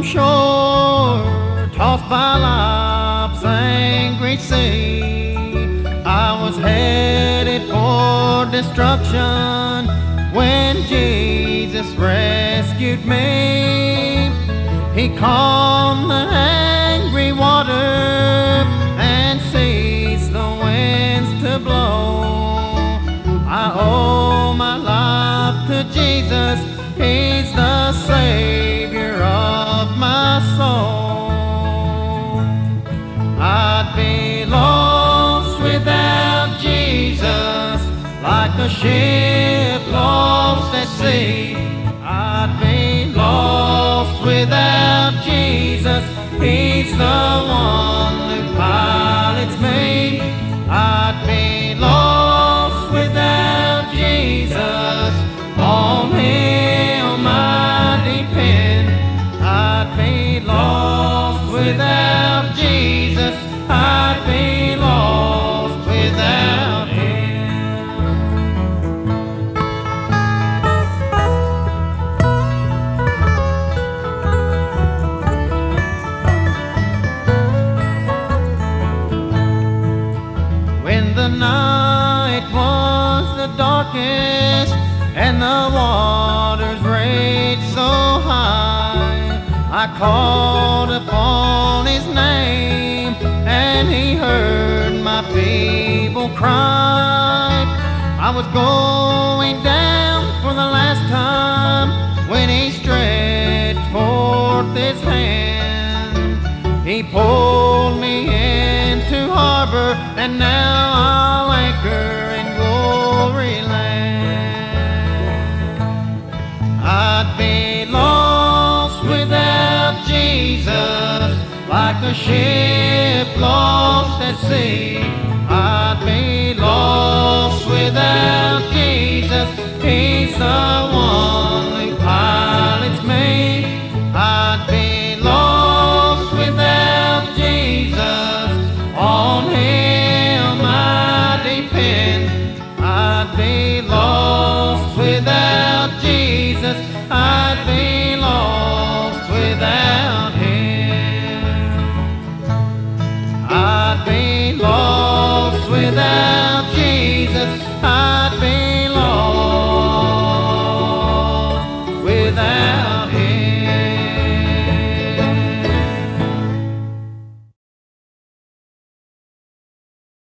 shore, tossed by life's angry sea. I was headed for destruction when Jesus rescued me. He calmed the angry water and ceased the winds to blow. I owe my life to Jesus. He's the Savior of my soul. I'd be lost without Jesus, like a ship lost at sea. I'd be lost without Jesus. He's the one who pilots me. I'd be lost without Jesus. On Him I depend. I'd be lost without Jesus. I'd be lost without Him. When the night was the darkest and the waters raged so high, I called upon His name and He heard my feeble cry. I was going down for the last time when He stretched forth His hand. He pulled me into harbor, and now I'll anchor in glory land. I'd be lost without Jesus, like a ship lost at sea. I'd be lost without Jesus. He's the one